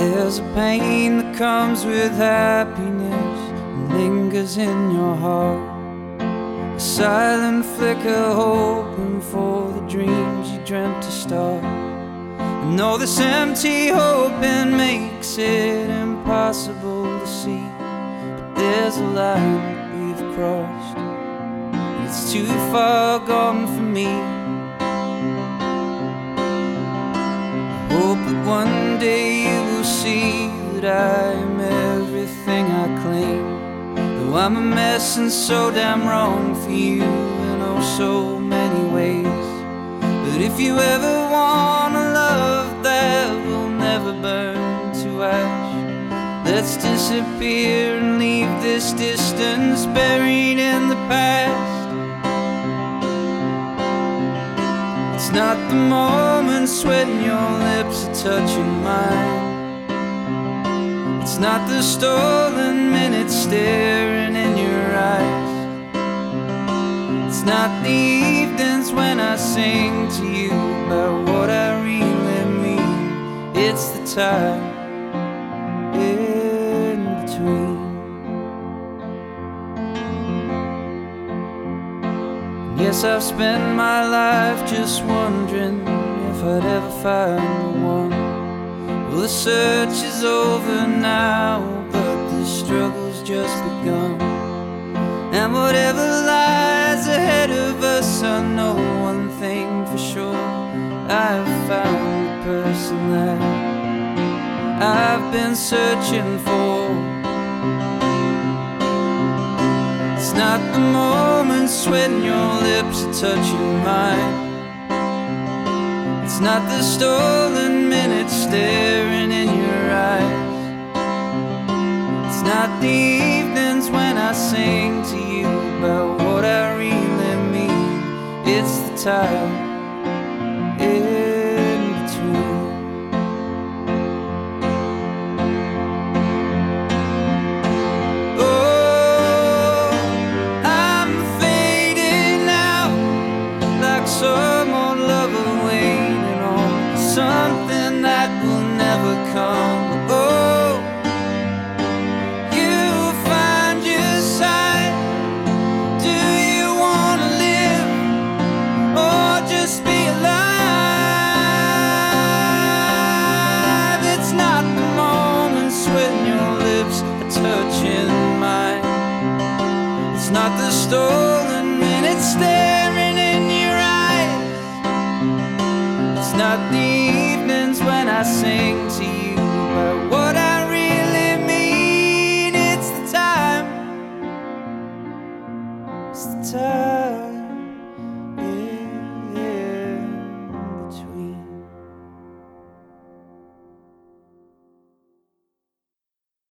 There's a pain that comes with happiness and lingers in your heart. A silent flicker hoping for the dreams you dreamt to start. And all this empty hoping makes it impossible to see. But there's a line that we've crossed, and it's too far gone for me. I hope that one day you will see that I am everything I claim. Though I'm a mess and so damn wrong for you in oh so many ways. But if you ever want a love that will never burn to ash, let's disappear and leave this distance buried in the past. It's not the moments when your lips are touching mine. It's not the stolen minutes staring in your eyes. It's not the evenings when I sing to you about what I really mean. It's the time in between. Yes, I've spent my life just wondering if I'd ever find the one. Well, the search is over now, but the struggle's just begun. And whatever lies ahead of us, I know one thing for sure: I've found the person that I've been searching for. It's not the moments when your lips are touching mine. It's not the stolen minutes staring in your eyes. It's not the evenings when I sing to you about what I really mean. It's the time in between. Some old lover waiting on something that will never come. Oh, you'll find your side. Do you want to live or just be alive? It's not the moments when your lips are touching mine. It's not the story